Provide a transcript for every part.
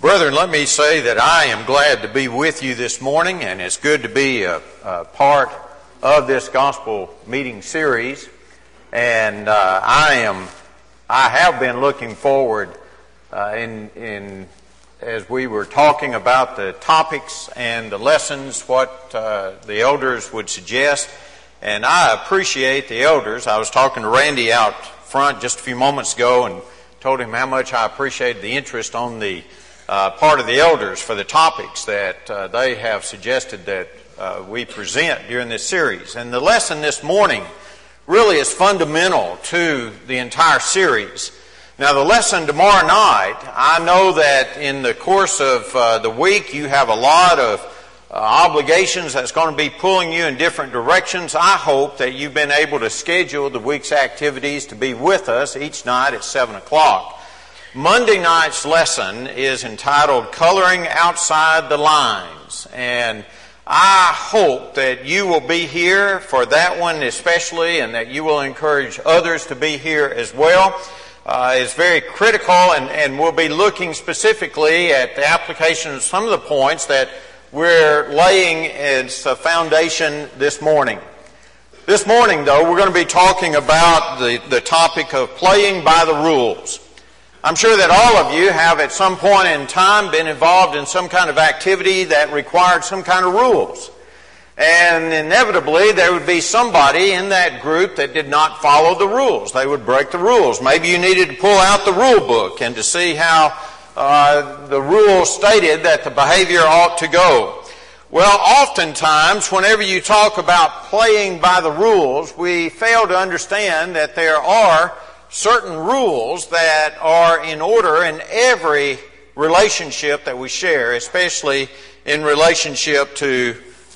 Brethren, let me say that I am glad to be with you this morning, and it's good to be a part of this gospel meeting series. And I have been looking forward as we were talking about the topics and the lessons, what the elders would suggest. And I appreciate the elders. I was talking to Randy out front just a few moments ago and told him how much I appreciated the interest on the part of the elders for the topics that they have suggested that we present during this series. And the lesson this morning really is fundamental to the entire series. Now, the lesson tomorrow night, I know that in the course of the week you have a lot of obligations that's going to be pulling you in different directions. I hope that you've been able to schedule the week's activities to be with us each night at 7 o'clock. Monday night's lesson is entitled Coloring Outside the Lines, and I hope that you will be here for that one especially, and that you will encourage others to be here as well. It's very critical, and we'll be looking specifically at the application of some of the points that we're laying as a foundation this morning. This morning, though, we're going to be talking about the topic of playing by the rules. I'm sure that all of you have at some point in time been involved in some kind of activity that required some kind of rules. And inevitably there would be somebody in that group that did not follow the rules. They would break the rules. Maybe you needed to pull out the rule book and to see how the rules stated that the behavior ought to go. Well, oftentimes whenever you talk about playing by the rules, we fail to understand that there are certain rules that are in order in every relationship that we share, especially in relationship to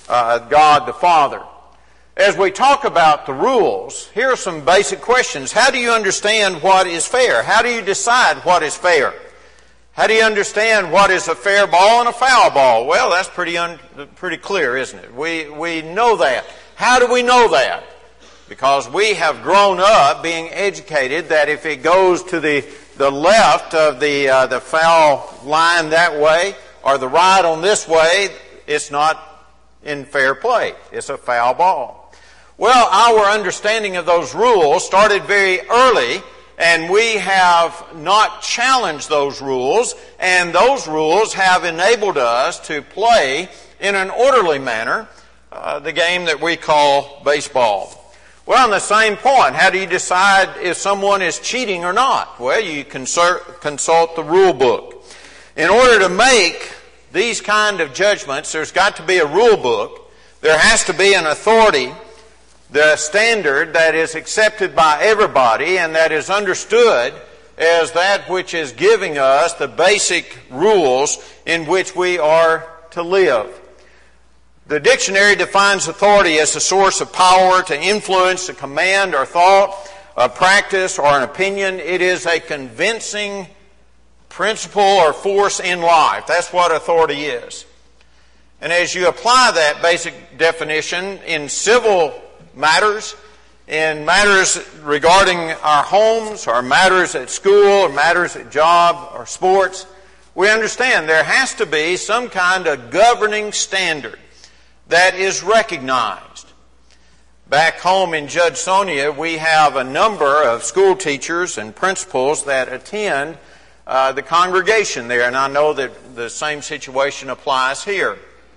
God the Father. As we talk about the rules, here are some basic questions. How do you understand what is fair? How do you decide what is fair? How do you understand what is a fair ball and a foul ball? Well, that's pretty clear, isn't it? We know that. How do we know that? Because we have grown up being educated that if it goes to the left of the foul line that way, or the right on this way, it's not in fair play. It's a foul ball. Well, our understanding of those rules started very early, and we have not challenged those rules, and those rules have enabled us to play in an orderly manner the game that we call baseball. Well, on the same point, how do you decide if someone is cheating or not? Well, you consult the rule book. In order to make these kind of judgments, there's got to be a rule book. There has to be an authority, the standard that is accepted by everybody and that is understood as that which is giving us the basic rules in which we are to live. The dictionary defines authority as the source of power to influence a command or thought, a practice or an opinion. It is a convincing principle or force in life. That's what authority is. And as you apply that basic definition in civil matters, in matters regarding our homes, or matters at school, or matters at job, or sports, we understand there has to be some kind of governing standard that is recognized. Back home in Judsonia, we have a number of school teachers and principals that attend the congregation there, and I know that the same situation applies here.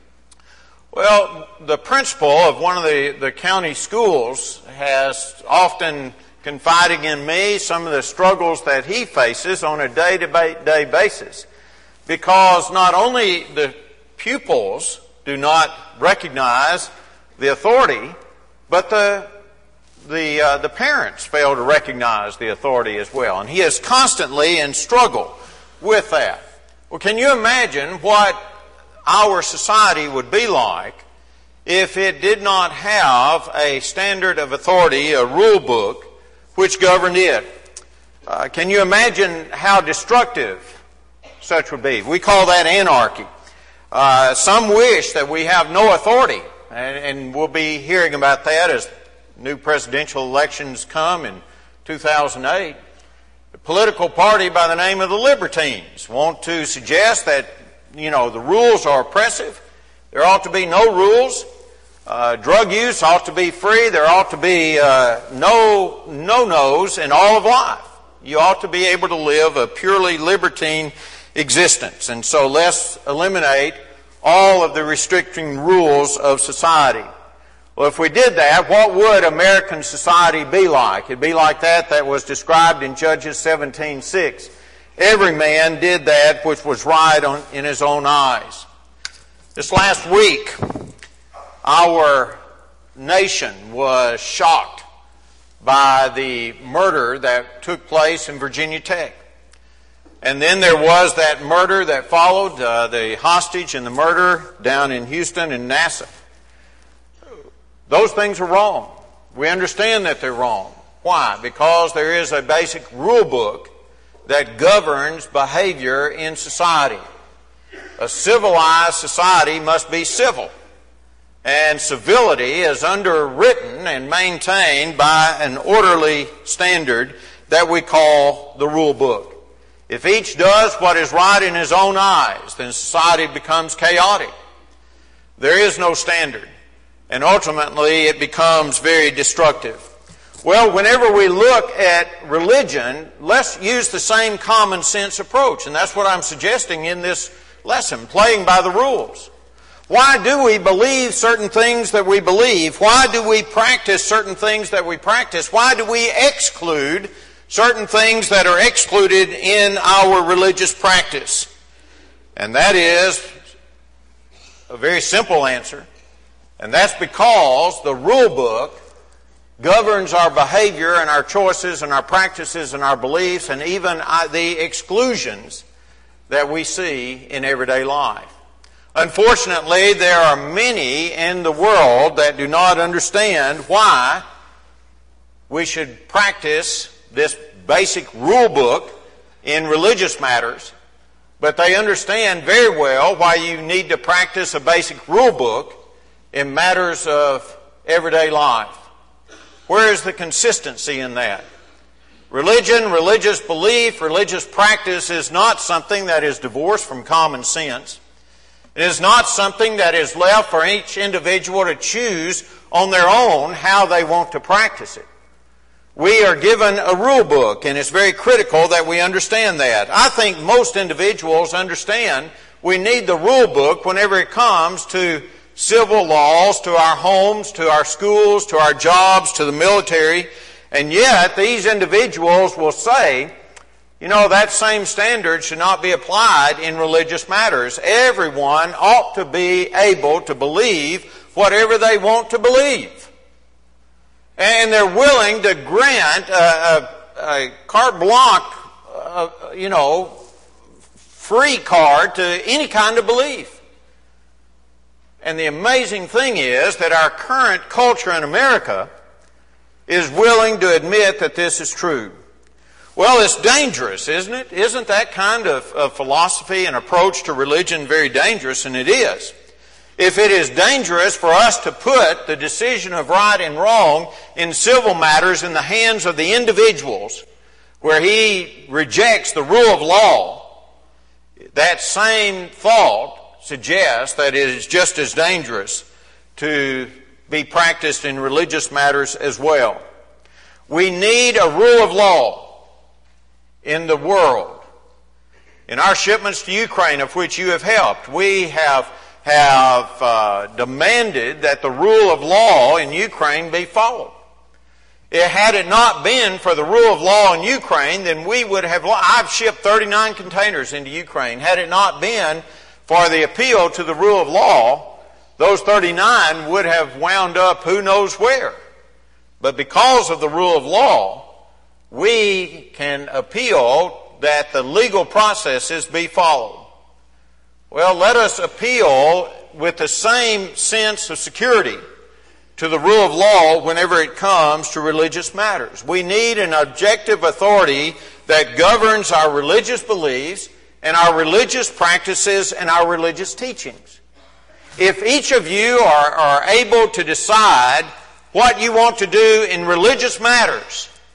Well, the principal of one of the county schools has often confided in me some of the struggles that he faces on a day-to-day basis, because not only the pupils do not recognize the authority, but the parents fail to recognize the authority as well. And he is constantly in struggle with that. Well, can you imagine what our society would be like if it did not have a standard of authority, a rule book, which governed it? Can you imagine how destructive such would be? We call that anarchy. Some wish that we have no authority, and we'll be hearing about that as new presidential elections come in 2008. political party by the name of the Libertines want to suggest that, the rules are oppressive. There ought to be no rules. Drug use ought to be free. There ought to be no-nos in all of life. You ought to be able to live a purely libertine existence. And so let's eliminate all of the restricting rules of society. Well, if we did that, what would American society be like? It'd be like that was described in Judges 17:6. Every man did that which was right in his own eyes. This last week, our nation was shocked by the murder that took place in Virginia Tech. And then there was that murder that followed, the hostage and the murder down in Houston and NASA. Those things are wrong. We understand that they're wrong. Why? Because there is a basic rule book that governs behavior in society. A civilized society must be civil. And civility is underwritten and maintained by an orderly standard that we call the rule book. If each does what is right in his own eyes, then society becomes chaotic. There is no standard. And ultimately, it becomes very destructive. Well, whenever we look at religion, let's use the same common sense approach. And that's what I'm suggesting in this lesson, playing by the rules. Why do we believe certain things that we believe? Why do we practice certain things that we practice? Why do we exclude certain things that are excluded in our religious practice? And that is a very simple answer. And that's because the rule book governs our behavior and our choices and our practices and our beliefs and even the exclusions that we see in everyday life. Unfortunately, there are many in the world that do not understand why we should practice this basic rule book in religious matters, but they understand very well why you need to practice a basic rule book in matters of everyday life. Where is the consistency in that? Religion, religious belief, religious practice is not something that is divorced from common sense. It is not something that is left for each individual to choose on their own how they want to practice it. We are given a rule book, and it's very critical that we understand that. I think most individuals understand we need the rule book whenever it comes to civil laws, to our homes, to our schools, to our jobs, to the military. And yet, these individuals will say, that same standard should not be applied in religious matters. Everyone ought to be able to believe whatever they want to believe. And they're willing to grant a carte blanche, free card to any kind of belief. And the amazing thing is that our current culture in America is willing to admit that this is true. Well, it's dangerous, isn't it? Isn't that kind of philosophy and approach to religion very dangerous? And it is. If it is dangerous for us to put the decision of right and wrong in civil matters in the hands of the individuals, where he rejects the rule of law, that same thought suggests that it is just as dangerous to be practiced in religious matters as well. We need a rule of law in the world. In our shipments to Ukraine, of which you have helped, we have demanded that the rule of law in Ukraine be followed. Had it not been for the rule of law in Ukraine, then we would have... I've shipped 39 containers into Ukraine. Had it not been for the appeal to the rule of law, those 39 would have wound up who knows where. But because of the rule of law, we can appeal that the legal processes be followed. Well, let us appeal with the same sense of security to the rule of law whenever it comes to religious matters. We need an objective authority that governs our religious beliefs and our religious practices and our religious teachings. If each of you are able to decide what you want to do in religious matters,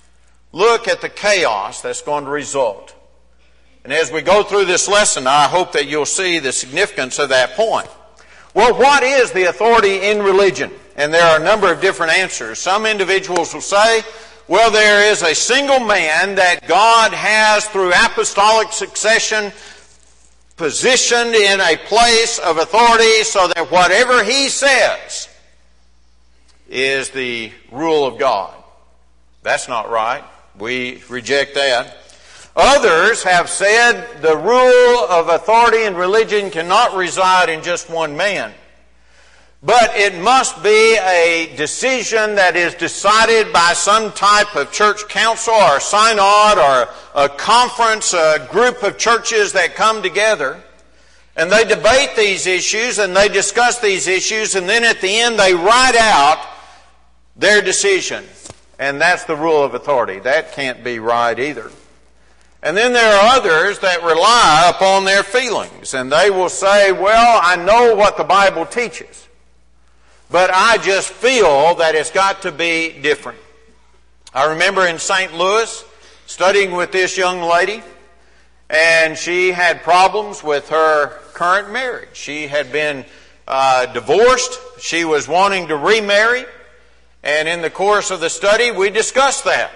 look at the chaos that's going to result. And as we go through this lesson, I hope that you'll see the significance of that point. Well, what is the authority in religion? And there are a number of different answers. Some individuals will say, well, there is a single man that God has, through apostolic succession, positioned in a place of authority so that whatever he says is the rule of God. That's not right. We reject that. Others have said the rule of authority in religion cannot reside in just one man, but it must be a decision that is decided by some type of church council or synod or a conference, a group of churches that come together, and they debate these issues and they discuss these issues, and then at the end they write out their decision. And that's the rule of authority. That can't be right either. And then there are others that rely upon their feelings, and they will say, well, I know what the Bible teaches, but I just feel that it's got to be different. I remember in St. Louis studying with this young lady, and she had problems with her current marriage. She had been divorced. She was wanting to remarry, and in the course of the study we discussed that.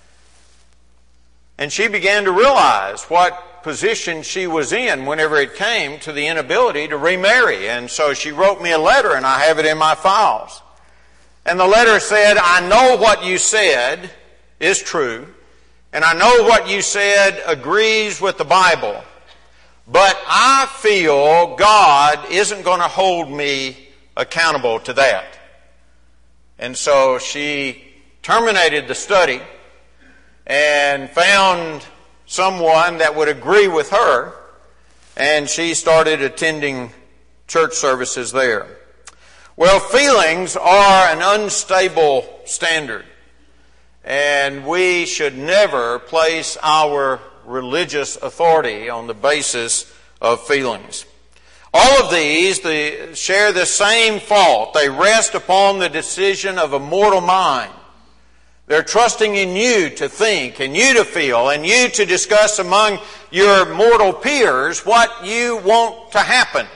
And she began to realize what position she was in whenever it came to the inability to remarry. And so she wrote me a letter, and I have it in my files. And the letter said, I know what you said is true, and I know what you said agrees with the Bible, but I feel God isn't going to hold me accountable to that. And so she terminated the study and found someone that would agree with her, and she started attending church services there. Well, feelings are an unstable standard, and we should never place our religious authority on the basis of feelings. All of these share the same fault. They rest upon the decision of a mortal mind. They're trusting in you to think and you to feel and you to discuss among your mortal peers what you want to happen.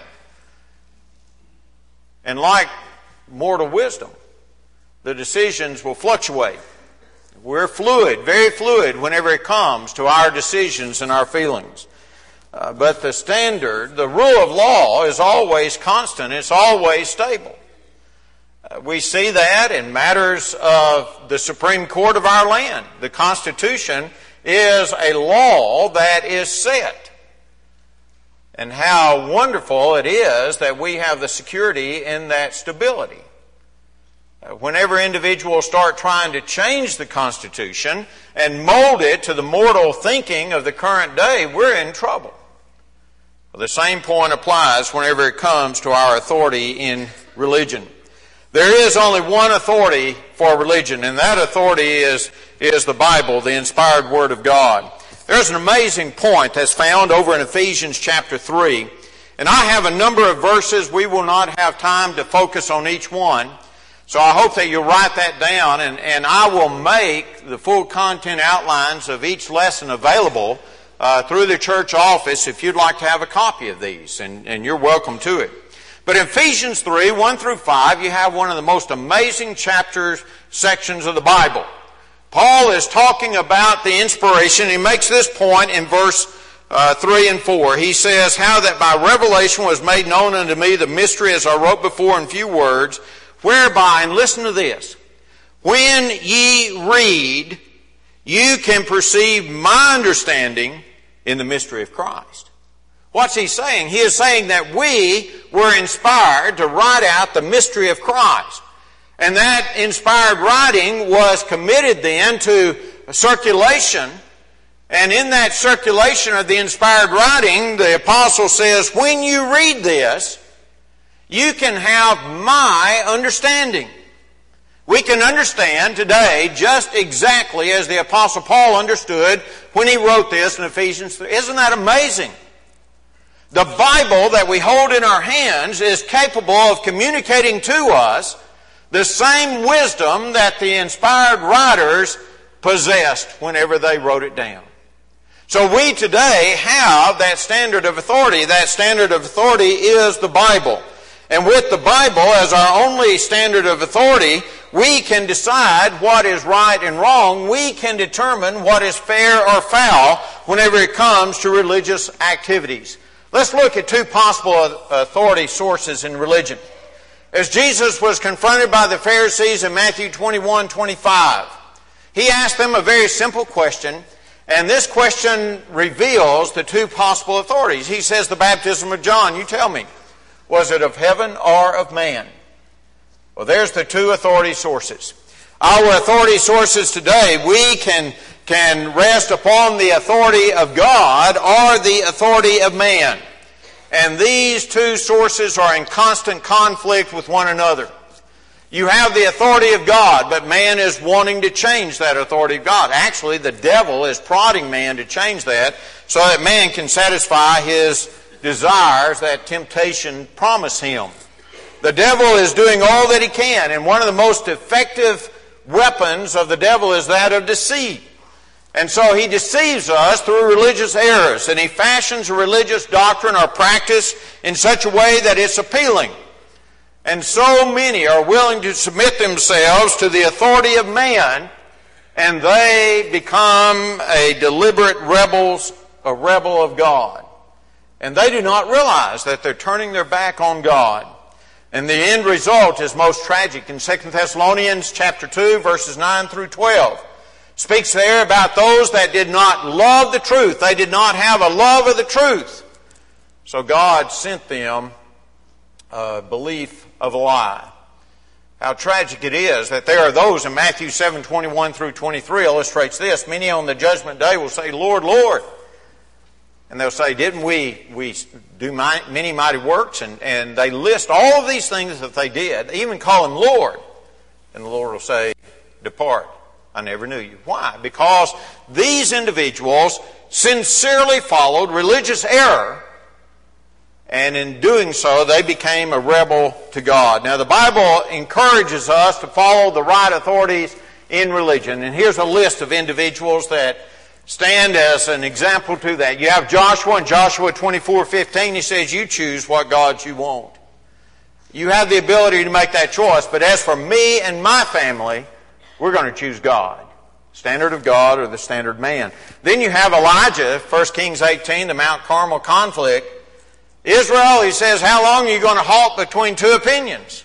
And like mortal wisdom, the decisions will fluctuate. We're fluid, very fluid, whenever it comes to our decisions and our feelings. But the standard, the rule of law, is always constant. It's always stable. We see that in matters of the Supreme Court of our land. The Constitution is a law that is set. And how wonderful it is that we have the security in that stability. Whenever individuals start trying to change the Constitution and mold it to the mortal thinking of the current day, we're in trouble. The same point applies whenever it comes to our authority in religion. There is only one authority for religion, and that authority is the Bible, the inspired Word of God. There's an amazing point that's found over in Ephesians chapter 3. And I have a number of verses. We will not have time to focus on each one. So I hope that you'll write that down, and I will make the full content outlines of each lesson available through the church office if you'd like to have a copy of these, and you're welcome to it. But in Ephesians 3, 1 through 5, you have one of the most amazing sections of the Bible. Paul is talking about the inspiration. He makes this point in verse 3 and 4. He says, how that by revelation was made known unto me the mystery, as I wrote before in few words, whereby, and listen to this, when ye read, you can perceive my understanding in the mystery of Christ. What's he saying? He is saying that we were inspired to write out the mystery of Christ. And that inspired writing was committed then to circulation. And in that circulation of the inspired writing, the apostle says, when you read this, you can have my understanding. We can understand today just exactly as the apostle Paul understood when he wrote this in Ephesians 3. Isn't that amazing? The Bible that we hold in our hands is capable of communicating to us the same wisdom that the inspired writers possessed whenever they wrote it down. So we today have that standard of authority. That standard of authority is the Bible. And with the Bible as our only standard of authority, we can decide what is right and wrong. We can determine what is fair or foul whenever it comes to religious activities. Let's look at two possible authority sources in religion. As Jesus was confronted by the Pharisees in Matthew 21:25, he asked them a very simple question, and this question reveals the two possible authorities. He says, the baptism of John, you tell me, was it of heaven or of man? Well, there's the two authority sources. Our authority sources today, we can rest upon the authority of God or the authority of man. And these two sources are in constant conflict with one another. You have the authority of God, but man is wanting to change that authority of God. Actually, the devil is prodding man to change that so that man can satisfy his desires that temptation promise him. The devil is doing all that he can, and one of the most effective weapons of the devil is that of deceit. And so he deceives us through religious errors, and he fashions a religious doctrine or practice in such a way that it's appealing. And so many are willing to submit themselves to the authority of man, and they become a deliberate rebel of God. And they do not realize that they're turning their back on God. And the end result is most tragic. In 2 Thessalonians chapter 2, verses 9 through 12, speaks there about those that did not love the truth. They did not have a love of the truth. So God sent them a belief of a lie. How tragic it is that there are those in Matthew 7:21 through 23 illustrates this. Many on the judgment day will say, Lord, Lord. And they'll say, didn't we do many mighty works? And they list all of these things that they did, even call him Lord. And the Lord will say, depart, I never knew you. Why? Because these individuals sincerely followed religious error, and in doing so, they became a rebel to God. Now, the Bible encourages us to follow the right authorities in religion. And here's a list of individuals that stand as an example to that. You have Joshua in Joshua 24:15. He says, you choose what gods you want. You have the ability to make that choice. But as for me and my family, we're going to choose God. Standard of God or the standard man. Then you have Elijah, 1 Kings 18, the Mount Carmel conflict. Israel, he says, how long are you going to halt between two opinions?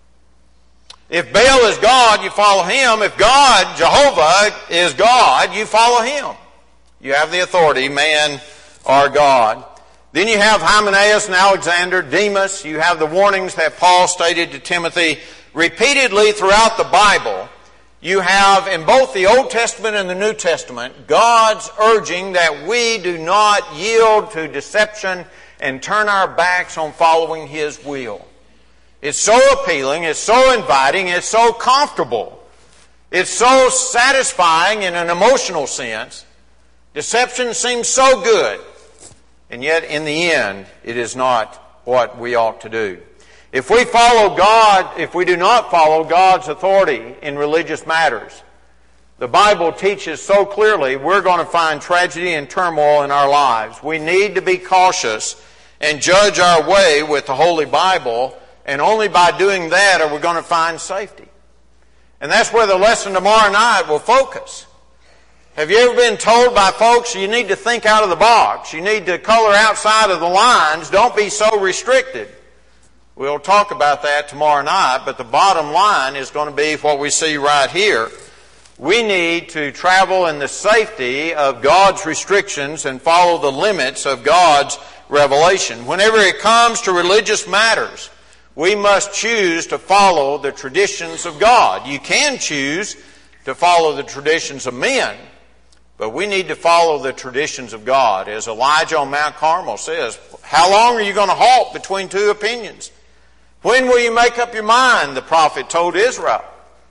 If Baal is God, you follow him. If God, Jehovah, is God, you follow him. You have the authority, man or God. Then you have Hymenaeus and Alexander, Demas. You have the warnings that Paul stated to Timothy repeatedly throughout the Bible. You have in both the Old Testament and the New Testament God's urging that we do not yield to deception and turn our backs on following his will. It's so appealing, it's so inviting, it's so comfortable, it's so satisfying in an emotional sense. Deception seems so good, and yet in the end, it is not what we ought to do. If we follow God, if we do not follow God's authority in religious matters, the Bible teaches so clearly we're going to find tragedy and turmoil in our lives. We need to be cautious and judge our way with the Holy Bible, and only by doing that are we going to find safety. And that's where the lesson tomorrow night will focus. Have you ever been told by folks you need to think out of the box? You need to color outside of the lines. Don't be so restricted. We'll talk about that tomorrow night, but the bottom line is going to be what we see right here. We need to travel in the safety of God's restrictions and follow the limits of God's revelation. Whenever it comes to religious matters, we must choose to follow the traditions of God. You can choose to follow the traditions of men, but we need to follow the traditions of God. As Elijah on Mount Carmel says, how long are you going to halt between two opinions? When will you make up your mind? The prophet told Israel.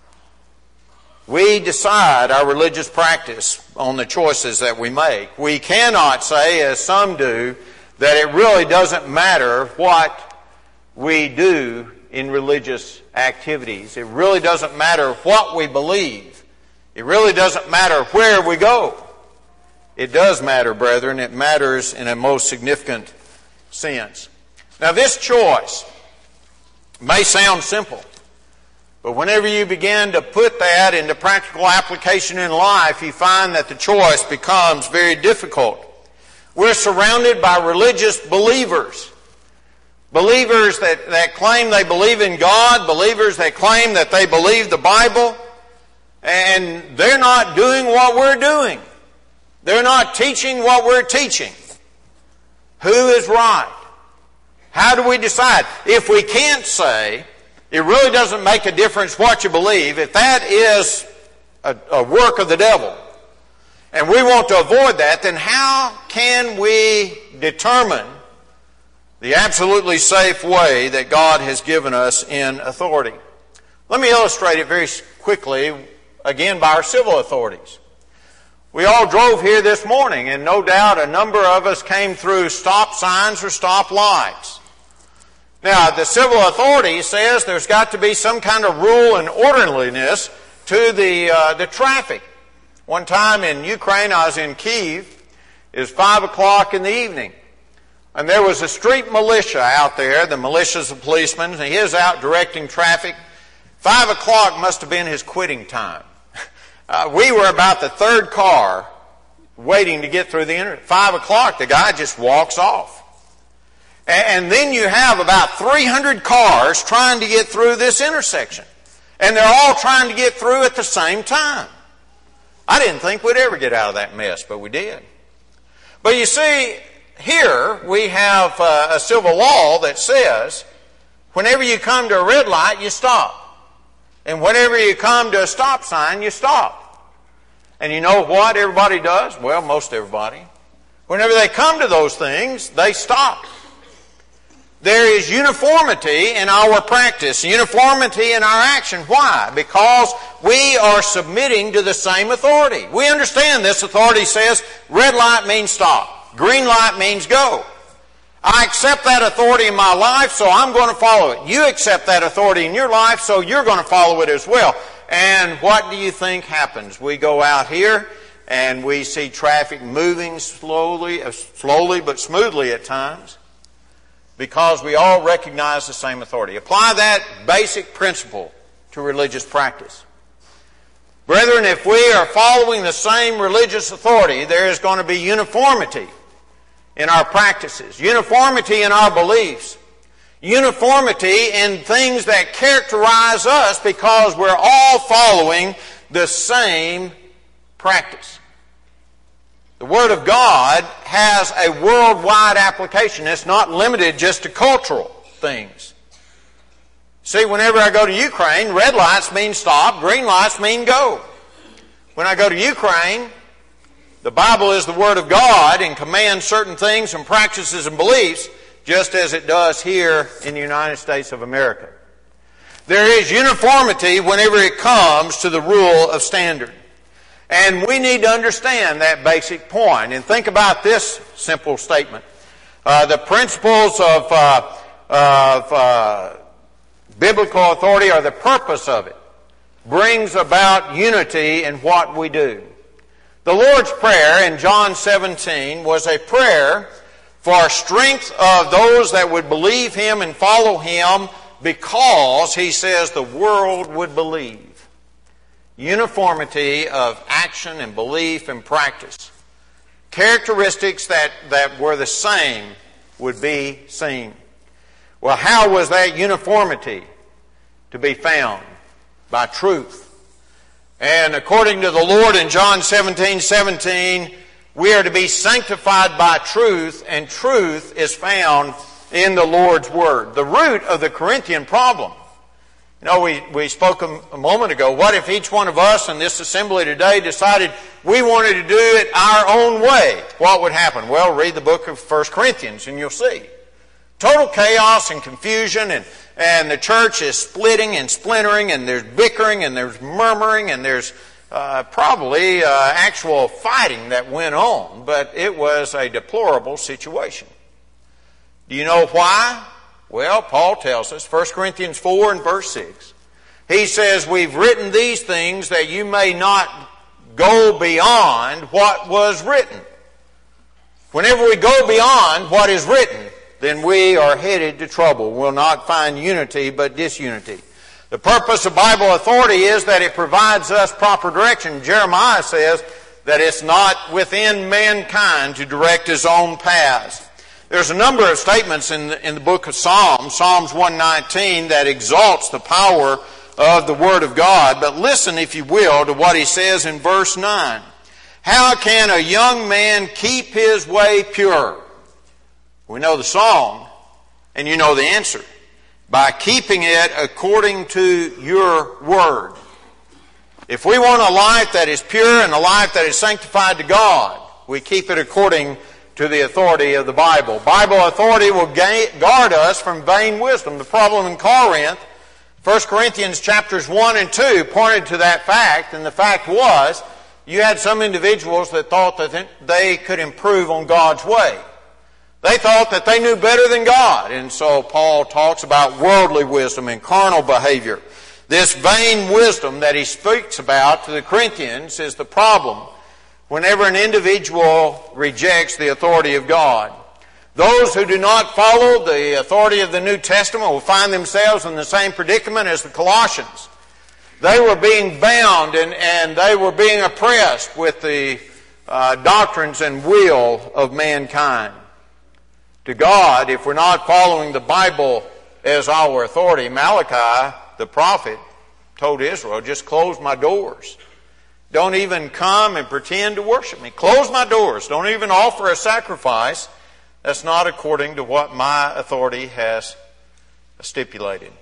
We decide our religious practice on the choices that we make. We cannot say, as some do, that it really doesn't matter what we do in religious activities. It really doesn't matter what we believe It really doesn't matter where we go. It does matter, brethren. It matters in a most significant sense. Now, this choice may sound simple, but whenever you begin to put that into practical application in life, you find that the choice becomes very difficult. We're surrounded by religious believers. Believers that claim they believe in God, believers that claim that they believe the Bible, and they're not doing what we're doing. They're not teaching what we're teaching. Who is right? How do we decide? If we can't say, it really doesn't make a difference what you believe, if that is a work of the devil, and we want to avoid that, then how can we determine the absolutely safe way that God has given us in authority? Let me illustrate it very quickly, again, by our civil authorities. We all drove here this morning, and no doubt a number of us came through stop signs or stop lights. Now, the civil authority says there's got to be some kind of rule and orderliness to the traffic. One time in Ukraine, I was in Kyiv. It was 5 o'clock in the evening. And there was a street militia out there. The militia's a policeman, and he is out directing traffic. 5 o'clock must have been his quitting time. We were about the third car waiting to get through the intersection. 5 o'clock, the guy just walks off. And then you have about 300 cars trying to get through this intersection. And they're all trying to get through at the same time. I didn't think we'd ever get out of that mess, but we did. But you see, here we have a civil law that says whenever you come to a red light, you stop. And whenever you come to a stop sign, you stop. And you know what everybody does? Well, most everybody. Whenever they come to those things, they stop. There is uniformity in our practice, uniformity in our action. Why? Because we are submitting to the same authority. We understand this authority says red light means stop. Green light means go. I accept that authority in my life, so I'm going to follow it. You accept that authority in your life, so you're going to follow it as well. And what do you think happens? We go out here and we see traffic moving slowly but smoothly at times, because we all recognize the same authority. Apply that basic principle to religious practice. Brethren, if we are following the same religious authority, there is going to be uniformity in our practices, uniformity in our beliefs, uniformity in things that characterize us, because we're all following the same practice. The Word of God has a worldwide application. It's not limited just to cultural things. See, whenever I go to Ukraine, red lights mean stop, green lights mean go. When I go to Ukraine, the Bible is the Word of God and commands certain things and practices and beliefs, just as it does here in the United States of America. There is uniformity whenever it comes to the rule of standard. And we need to understand that basic point. And think about this simple statement. The principles of biblical authority, or the purpose of it, brings about unity in what we do. The Lord's Prayer in John 17 was a prayer for strength of those that would believe Him and follow Him, because, He says, the world would believe. Uniformity of action and belief and practice. Characteristics that were the same would be seen. Well, how was that uniformity to be found? By truth. And according to the Lord in John 17:17, we are to be sanctified by truth, and truth is found in the Lord's Word. The root of the Corinthian problem. You know, we spoke a moment ago, what if each one of us in this assembly today decided we wanted to do it our own way? What would happen? Well, read the book of 1 Corinthians and you'll see. Total chaos and confusion, and the church is splitting and splintering, and there's bickering and there's murmuring, and there's probably actual fighting that went on, but it was a deplorable situation. Do you know why? Well, Paul tells us, 1 Corinthians 4 and verse 6, He says, we've written these things that you may not go beyond what was written. Whenever we go beyond what is written, then we are headed to trouble. We'll not find unity but disunity. The purpose of Bible authority is that it provides us proper direction. Jeremiah says that it's not within mankind to direct his own paths. There's a number of statements in the book of Psalms, Psalms 119, that exalts the power of the Word of God. But listen, if you will, to what he says in verse 9. How can a young man keep his way pure? We know the song, and you know the answer. By keeping it according to your Word. If we want a life that is pure and a life that is sanctified to God, we keep it according to the authority of the Bible. Bible authority will guard us from vain wisdom. The problem in Corinth, 1 Corinthians chapters 1 and 2 pointed to that fact, and the fact was, you had some individuals that thought that they could improve on God's way. They thought that they knew better than God. And so Paul talks about worldly wisdom and carnal behavior. This vain wisdom that he speaks about to the Corinthians is the problem whenever an individual rejects the authority of God. Those who do not follow the authority of the New Testament will find themselves in the same predicament as the Colossians. They were being bound and they were being oppressed with the doctrines and will of mankind. To God, if we're not following the Bible as our authority, Malachi, the prophet, told Israel, just close my doors. Don't even come and pretend to worship me. Close my doors. Don't even offer a sacrifice. That's not according to what my authority has stipulated.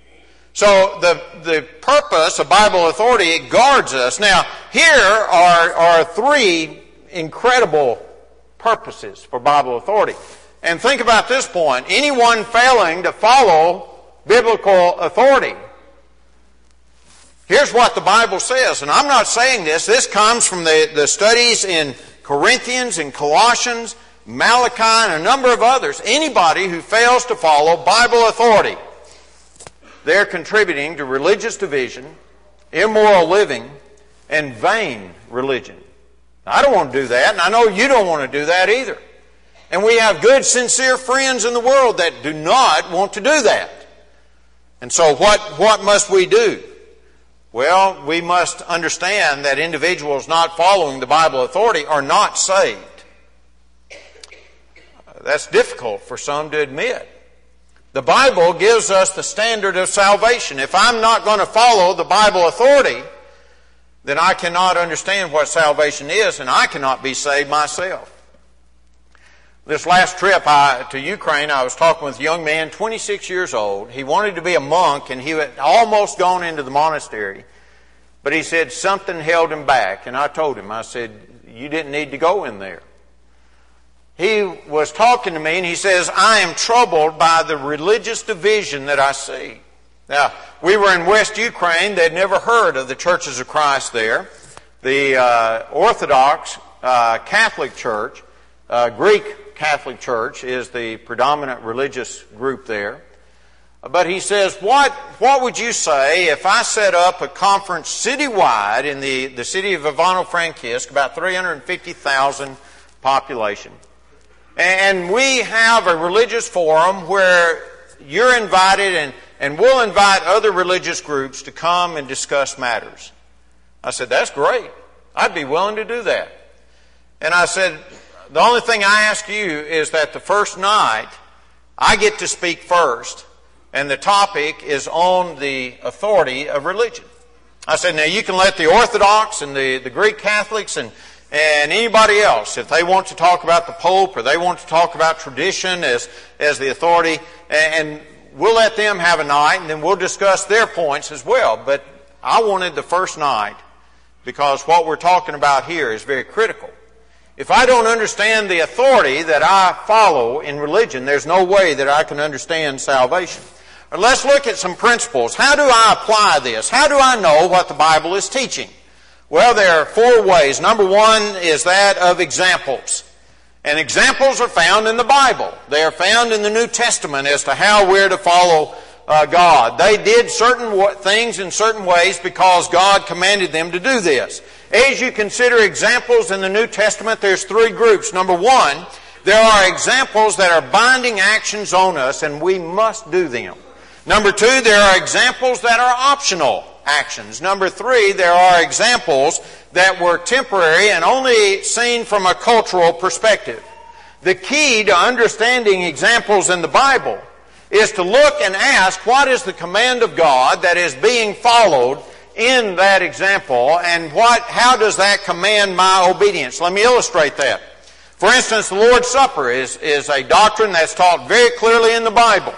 So the purpose of Bible authority, it guards us. Now, here are three incredible purposes for Bible authority. And think about this point. Anyone failing to follow biblical authority. Here's what the Bible says, and I'm not saying this. This comes from the studies in Corinthians and Colossians, Malachi, and a number of others. Anybody who fails to follow Bible authority, they're contributing to religious division, immoral living, and vain religion. I don't want to do that, and I know you don't want to do that either. And we have good, sincere friends in the world that do not want to do that. And so what must we do? Well, we must understand that individuals not following the Bible authority are not saved. That's difficult for some to admit. The Bible gives us the standard of salvation. If I'm not going to follow the Bible authority, then I cannot understand what salvation is, and I cannot be saved myself. This last trip to Ukraine, I was talking with a young man, 26 years old. He wanted to be a monk, and he had almost gone into the monastery. But he said something held him back. And I told him, I said, you didn't need to go in there. He was talking to me, and he says, I am troubled by the religious division that I see. Now, we were in West Ukraine. They'd never heard of the Churches of Christ there. The Orthodox Catholic Church, Greek Catholic Church is the predominant religious group there. But he says, what would you say if I set up a conference citywide in the city of Ivano-Frankivsk, about 350,000 population, and we have a religious forum where you're invited and we'll invite other religious groups to come and discuss matters. I said, that's great. I'd be willing to do that. And I said, the only thing I ask you is that the first night I get to speak first, and the topic is on the authority of religion. I said, now you can let the Orthodox and the Greek Catholics and anybody else, if they want to talk about the Pope or they want to talk about tradition as the authority, and we'll let them have a night, and then we'll discuss their points as well. But I wanted the first night because what we're talking about here is very critical. If I don't understand the authority that I follow in religion, there's no way that I can understand salvation. Or let's look at some principles. How do I apply this? How do I know what the Bible is teaching? Well, there are four ways. Number one is that of examples. And examples are found in the Bible. They are found in the New Testament as to how we're to follow God. They did certain things in certain ways because God commanded them to do this. As you consider examples in the New Testament, there's three groups. Number one, there are examples that are binding actions on us and we must do them. Number two, there are examples that are optional actions. Number three, there are examples that were temporary and only seen from a cultural perspective. The key to understanding examples in the Bible is to look and ask, what is the command of God that is being followed in that example, and how does that command my obedience? Let me illustrate that. For instance, the Lord's Supper is a doctrine that's taught very clearly in the Bible.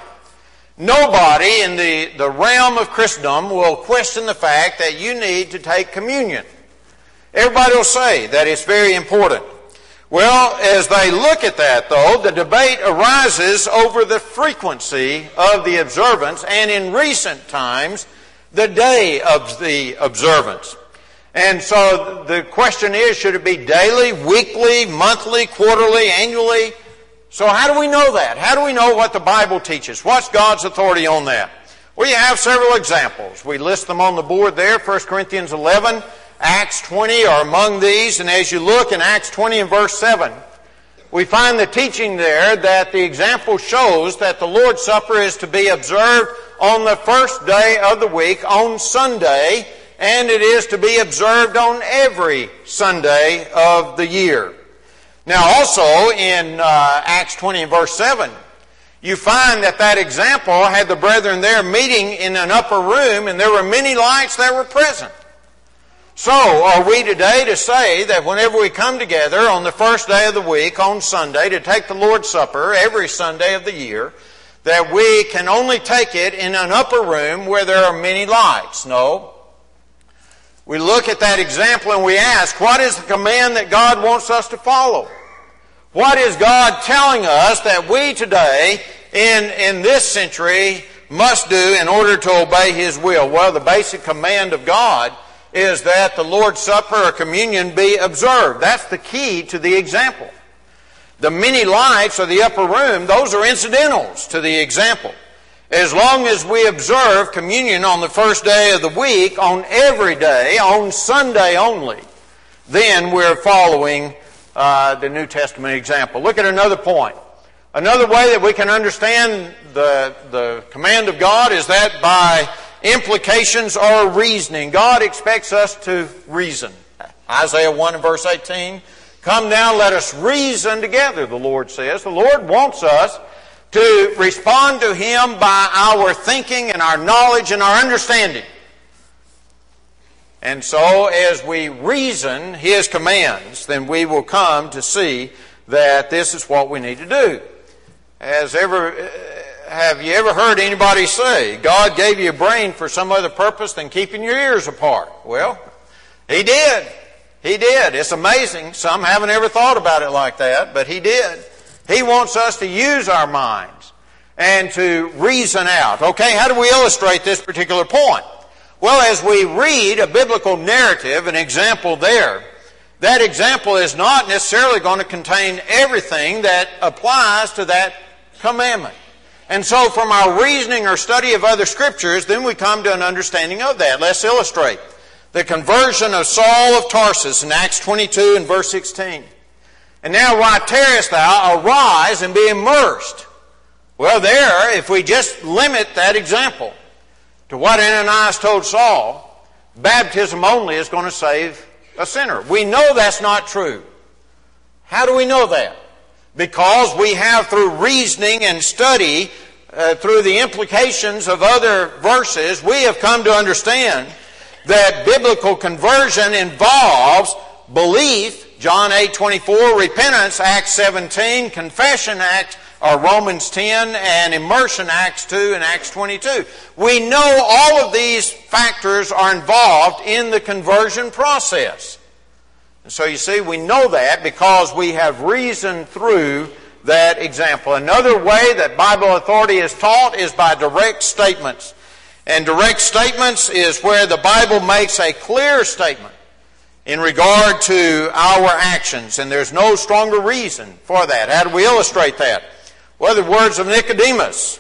Nobody in the realm of Christendom will question the fact that you need to take communion. Everybody will say that it's very important. Well, as they look at that, though, the debate arises over the frequency of the observance, and in recent times, the day of the observance. And so the question is, should it be daily, weekly, monthly, quarterly, annually? So how do we know that? How do we know what the Bible teaches? What's God's authority on that? Well, you have several examples. We list them on the board there. 1 Corinthians 11, Acts 20 are among these. And as you look in Acts 20 and verse 7, we find the teaching there that the example shows that the Lord's Supper is to be observed on the first day of the week, on Sunday, and it is to be observed on every Sunday of the year. Now also in Acts 20 and verse 7, you find that example had the brethren there meeting in an upper room, and there were many lights that were present. So are we today to say that whenever we come together on the first day of the week, on Sunday, to take the Lord's Supper every Sunday of the year, that we can only take it in an upper room where there are many lights? No. We look at that example and we ask, what is the command that God wants us to follow? What is God telling us that we today, in this century, must do in order to obey His will? Well, the basic command of God is that the Lord's Supper or communion be observed. That's the key to the example. The many lights of the upper room, those are incidentals to the example. As long as we observe communion on the first day of the week, on every day, on Sunday only, then we're following the New Testament example. Look at another point. Another way that we can understand the command of God is that by implications or reasoning. God expects us to reason. Isaiah 1 and verse 18, come now, let us reason together, the Lord says. The Lord wants us to respond to Him by our thinking and our knowledge and our understanding. And so as we reason His commands, then we will come to see that this is what we need to do. Have you ever heard anybody say, God gave you a brain for some other purpose than keeping your ears apart? Well, He did. He did. It's amazing. Some haven't ever thought about it like that, but He did. He wants us to use our minds and to reason out. Okay, how do we illustrate this particular point? Well, as we read a biblical narrative, an example there, that example is not necessarily going to contain everything that applies to that commandment. And so from our reasoning or study of other scriptures, then we come to an understanding of that. Let's illustrate. The conversion of Saul of Tarsus in Acts 22 and verse 16. And now why tarriest thou? Arise and be immersed. Well, there, if we just limit that example to what Ananias told Saul, baptism only is going to save a sinner. We know that's not true. How do we know that? Because we have, through reasoning and study, through the implications of other verses, we have come to understand that biblical conversion involves belief, John 8:24, repentance, Acts 17, confession, Romans 10, and immersion, Acts 2 and Acts 22. We know all of these factors are involved in the conversion process. And so you see, we know that because we have reasoned through that example. Another way that Bible authority is taught is by direct statements. And direct statements is where the Bible makes a clear statement in regard to our actions, and there's no stronger reason for that. How do we illustrate that? Well, the words of Nicodemus.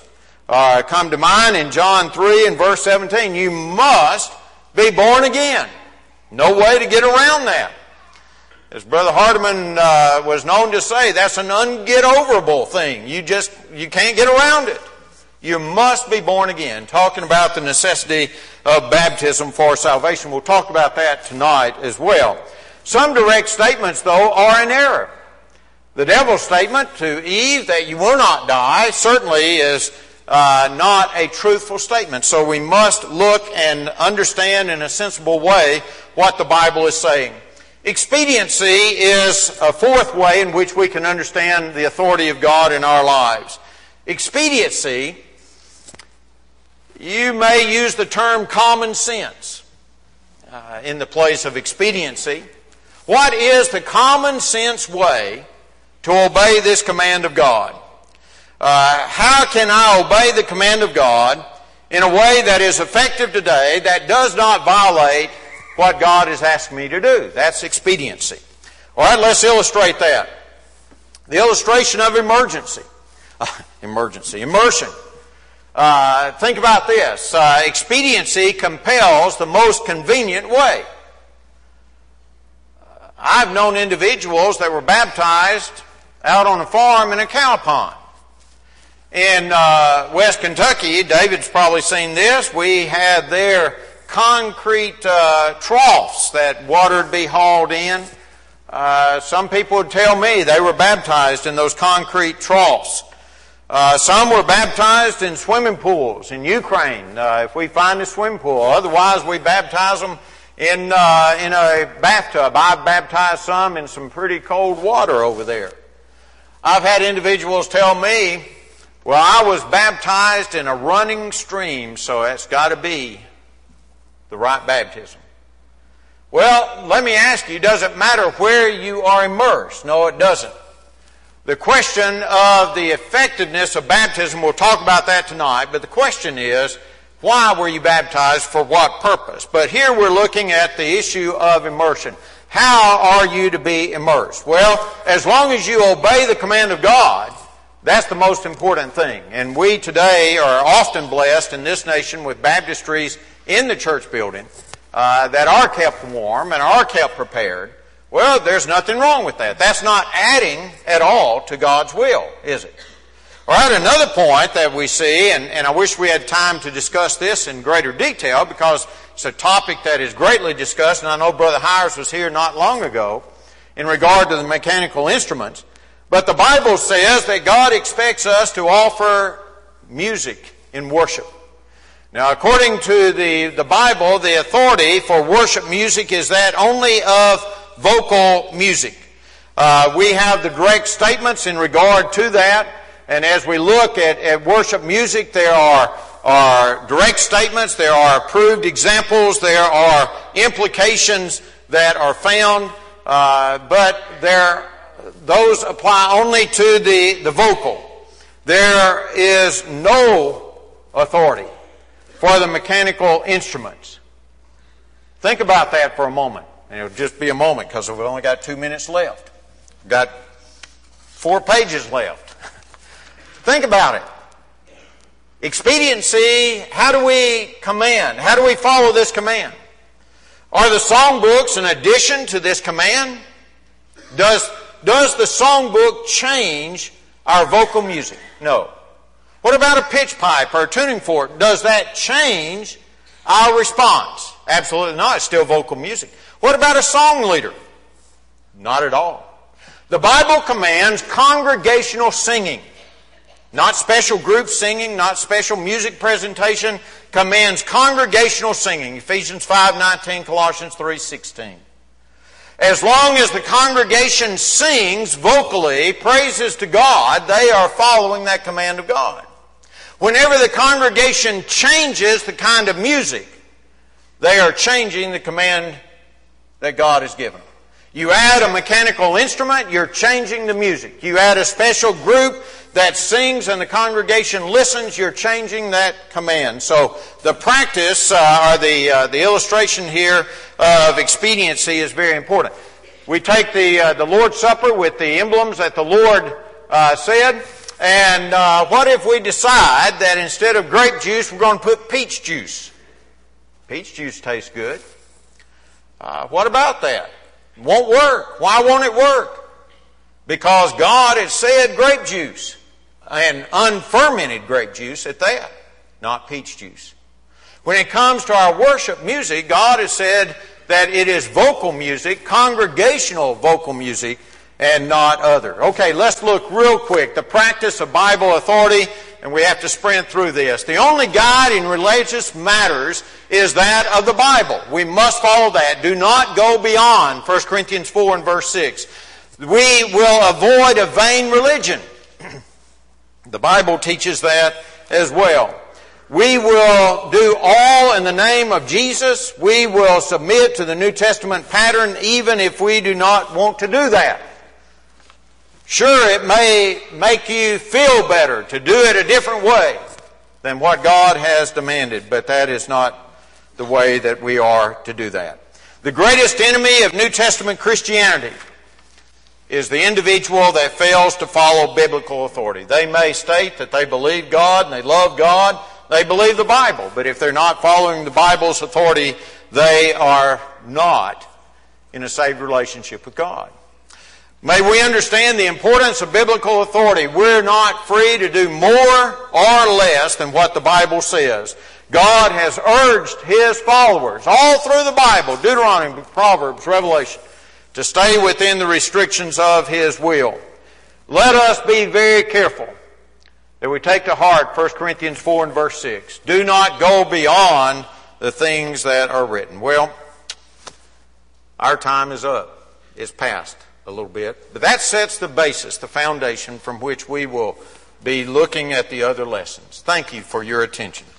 come to mind in John 3 and verse 17. You must be born again. No way to get around that. As Brother Hardeman was known to say, that's an unget-overable thing. You can't get around it. You must be born again. Talking about the necessity of baptism for salvation. We'll talk about that tonight as well. Some direct statements, though, are in error. The devil's statement to Eve that you will not die certainly is not a truthful statement. So we must look and understand in a sensible way what the Bible is saying. Expediency is a fourth way in which we can understand the authority of God in our lives. Expediency, you may use the term common sense in the place of expediency. What is the common sense way to obey this command of God? How can I obey the command of God in a way that is effective today that does not violate what God is asking me to do? That's expediency. All right, let's illustrate that. The illustration of immersion. Think about this. Expediency compels the most convenient way. I've known individuals that were baptized out on a farm in a cow pond. In West Kentucky, David's probably seen this, we had there concrete troughs that water would be hauled in. Some people would tell me they were baptized in those concrete troughs. Some were baptized in swimming pools in Ukraine, if we find a swimming pool. Otherwise, we baptize them in a bathtub. I've baptized some in some pretty cold water over there. I've had individuals tell me, well, I was baptized in a running stream, so that's got to be the right baptism. Well, let me ask you, does it matter where you are immersed? No, it doesn't. The question of the effectiveness of baptism, we'll talk about that tonight, but the question is, why were you baptized, for what purpose? But here we're looking at the issue of immersion. How are you to be immersed? Well, as long as you obey the command of God, that's the most important thing. And we today are often blessed in this nation with baptistries in the church building that are kept warm and are kept prepared. Well, there's nothing wrong with that. That's not adding at all to God's will, is it? All right, another point that we see, and I wish we had time to discuss this in greater detail because it's a topic that is greatly discussed, and I know Brother Hires was here not long ago in regard to the mechanical instruments. But the Bible says that God expects us to offer music in worship. Now, according to the Bible, the authority for worship music is that only of vocal music. We have the direct statements in regard to that. And as we look at worship music, there are direct statements, there are approved examples, there are implications that are found, but those apply only to the vocal. There is no authority for the mechanical instruments. Think about that for a moment. And it'll just be a moment because we've only got 2 minutes left. We've got 4 pages left. Think about it. Expediency, how do we command? How do we follow this command? Are the songbooks an addition to this command? Does the songbook change our vocal music? No. What about a pitch pipe or a tuning fork? Does that change our response? Absolutely not. It's still vocal music. What about a song leader? Not at all. The Bible commands congregational singing. Not special group singing, not special music presentation. Commands congregational singing. Ephesians 5:19, Colossians 3:16. As long as the congregation sings vocally praises to God, they are following that command of God. Whenever the congregation changes the kind of music, they are changing the command that God has given. You add a mechanical instrument, you're changing the music. You add a special group that sings and the congregation listens, you're changing that command. So the practice, or the illustration here of expediency is very important. We take the Lord's Supper with the emblems that the Lord said. And what if we decide that instead of grape juice, we're going to put peach juice? Peach juice tastes good. What about that? It won't work. Why won't it work? Because God has said grape juice, and unfermented grape juice at that, not peach juice. When it comes to our worship music, God has said that it is vocal music, congregational vocal music, and not other. Okay, let's look real quick. The practice of Bible authority, and we have to sprint through this. The only guide in religious matters is that of the Bible. We must follow that. Do not go beyond 1 Corinthians 4 and verse 6. We will avoid a vain religion. The Bible teaches that as well. We will do all in the name of Jesus. We will submit to the New Testament pattern even if we do not want to do that. Sure, it may make you feel better to do it a different way than what God has demanded, but that is not the way that we are to do that. The greatest enemy of New Testament Christianity is the individual that fails to follow biblical authority. They may state that they believe God and they love God, they believe the Bible, but if they're not following the Bible's authority, they are not in a saved relationship with God. May we understand the importance of biblical authority. We're not free to do more or less than what the Bible says. God has urged His followers all through the Bible, Deuteronomy, Proverbs, Revelation, to stay within the restrictions of His will. Let us be very careful that we take to heart 1 Corinthians 4 and verse 6. Do not go beyond the things that are written. Well, our time is up. It's past a little bit. But that sets the basis, the foundation from which we will be looking at the other lessons. Thank you for your attention.